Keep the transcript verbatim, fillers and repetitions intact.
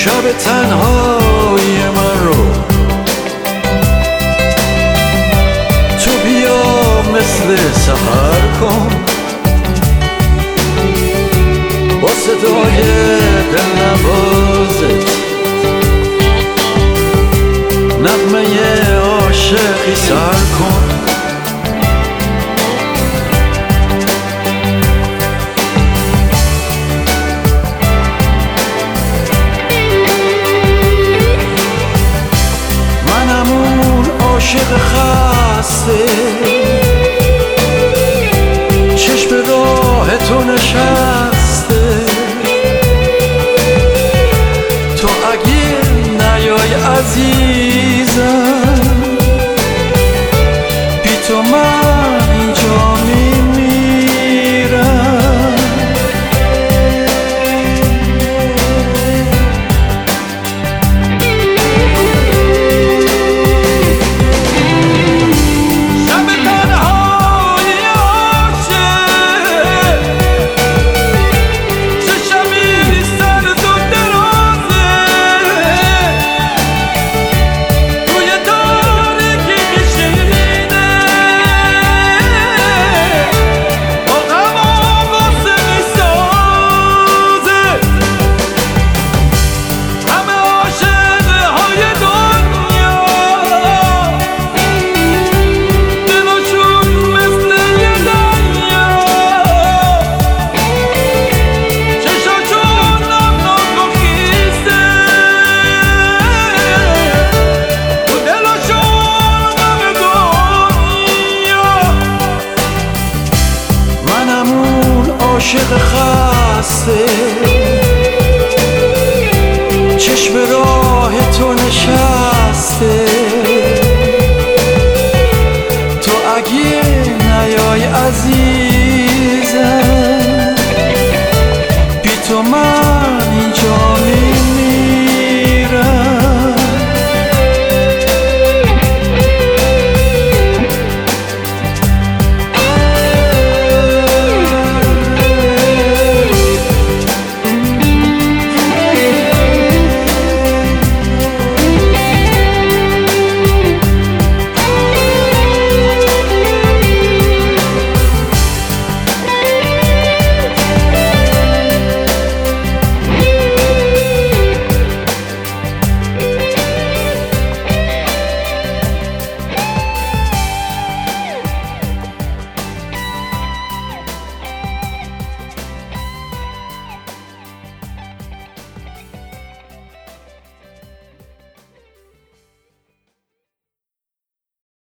شب تنهای من رو تو بیا مثل سحر کن، با صدای دلنوازت نغمه عاشقی سر کن. منم اون عاشق خسته چشم راه تو نشسته، تو اگه نیای عزیزم بی تو من اینجا میمیرم. شب تنهای عاشق چه شبی سرد و درازه، توی تاریکی میشینه با غم و غصه میسازه. همه عاشقهای دنیا دلشون مثل یه دریا، چشاشون نمناک و خیسه، تو دلشون غم دنیا. منم اون عاشق خسته چشم راه تو نشسته،